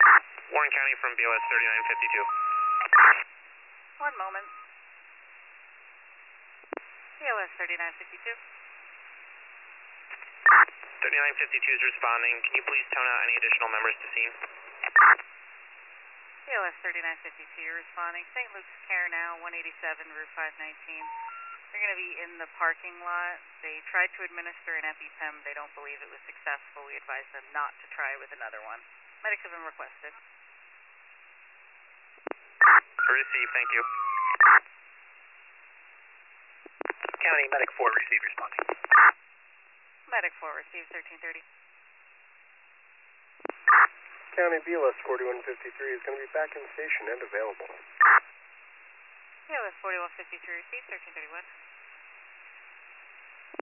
Warren County from BOS 3952. One moment. BOS 3952. 3952 is responding. Can you please tone out any additional members to scene? BOS 3952 responding. St. Luke's Care now, 187 Route 519. They're going to be in the parking lot. They tried to administer an EpiPen. They don't believe it was successful. We advise them not to try with another one. Medics have been requested. Received, thank you. County Medic 4 received, responding. Medic 4 received 1330. County BLS 4153 is going to be back in station and available. BLS 4153 received 1331.